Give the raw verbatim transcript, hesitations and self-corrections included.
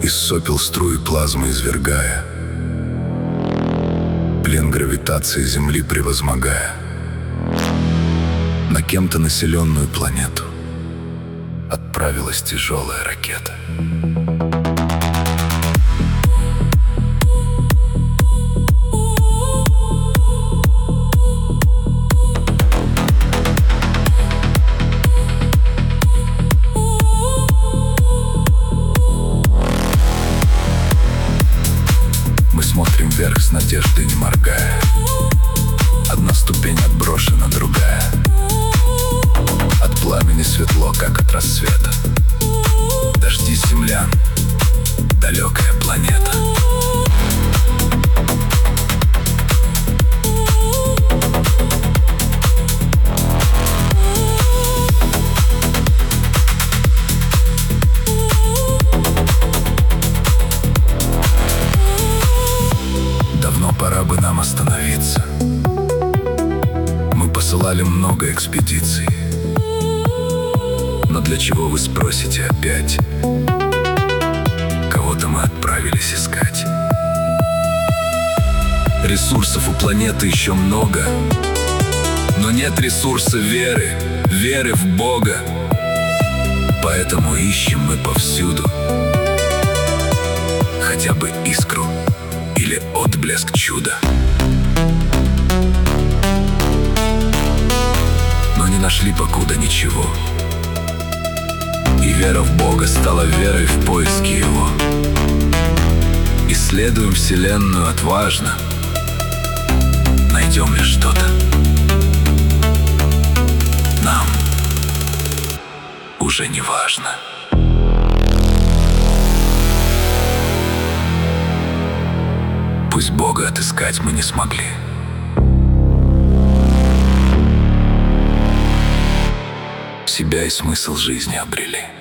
из сопел струи плазмы извергая, плен гравитации Земли превозмогая, на кем-то населенную планету отправилась тяжелая ракета. Мы смотрим вверх с надеждой, не моргая. Одна ступень отброшена, другая. От пламени светло, как от рассвета. Дожди землян, далекая планета. Давно пора бы нам остановиться. Мы посылали много экспедиций. Но для чего, вы спросите опять? Кого-то мы отправились искать. Ресурсов у планеты еще много, но нет ресурса веры, веры в Бога. Поэтому ищем мы повсюду хотя бы искру или отблеск чуда. Но не нашли покуда ничего. И вера в Бога стала верой в поиски Его. Исследуем Вселенную отважно. Найдем ли что-то? Нам уже не важно. Пусть Бога отыскать мы не смогли. Себя и смысл жизни обрели.